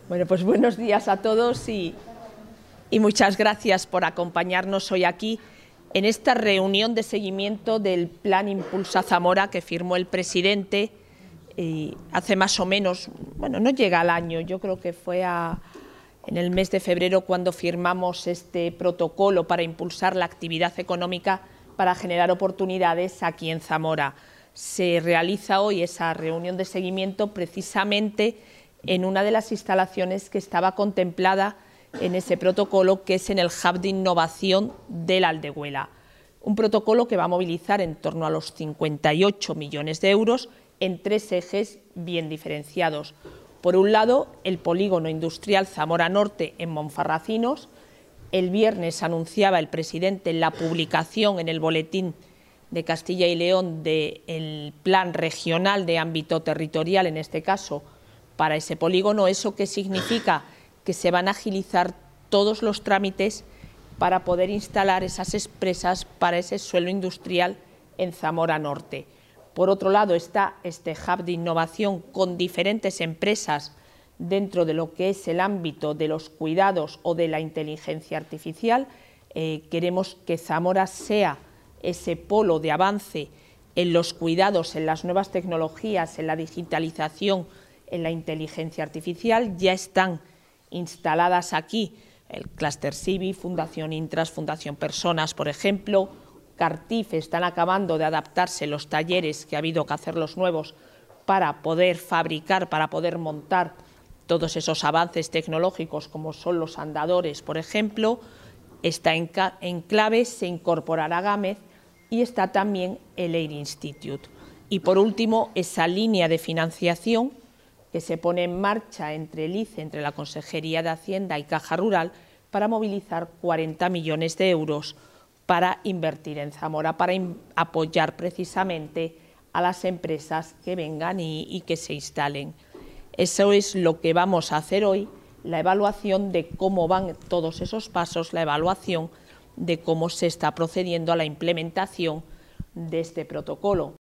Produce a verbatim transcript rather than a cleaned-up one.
Bueno, pues buenos días a todos y, y muchas gracias por acompañarnos hoy aquí en esta reunión de seguimiento del Plan Impulsa Zamora que firmó el presidente eh, hace más o menos, bueno, no llega al año, yo creo que fue a, en el mes de febrero cuando firmamos este protocolo para impulsar la actividad económica para generar oportunidades aquí en Zamora. Se realiza hoy esa reunión de seguimiento precisamente en una de las instalaciones que estaba contemplada en ese protocolo, que es en el Hub de Innovación de la Aldehuela. Un protocolo que va a movilizar en torno a los cincuenta y ocho millones de euros en tres ejes bien diferenciados. Por un lado, el polígono industrial Zamora Norte en Monfarracinos. El viernes anunciaba el presidente la publicación en el Boletín de Castilla y León del Plan Regional de Ámbito Territorial, en este caso, para ese polígono. ¿Eso qué significa? Que se van a agilizar todos los trámites para poder instalar esas empresas para ese suelo industrial en Zamora Norte. Por otro lado está este hub de innovación con diferentes empresas dentro de lo que es el ámbito de los cuidados o de la inteligencia artificial. Eh, queremos que Zamora sea ese polo de avance en los cuidados, en las nuevas tecnologías, en la digitalización, en la inteligencia artificial. Ya están instaladas aquí el Cluster Civi, Fundación Intras, Fundación Personas, por ejemplo. Cartif están acabando de adaptarse los talleres, que ha habido que hacer los nuevos, para poder fabricar, para poder montar todos esos avances tecnológicos como son los andadores, por ejemplo. Está en, en clave, se incorporará Gámez y está también el Air Institute. Y por último, esa línea de financiación que se pone en marcha entre el I C E, entre la Consejería de Hacienda y Caja Rural, para movilizar cuarenta millones de euros para invertir en Zamora, para apoyar precisamente a las empresas que vengan y, y que se instalen. Eso es lo que vamos a hacer hoy, la evaluación de cómo van todos esos pasos, la evaluación de cómo se está procediendo a la implementación de este protocolo.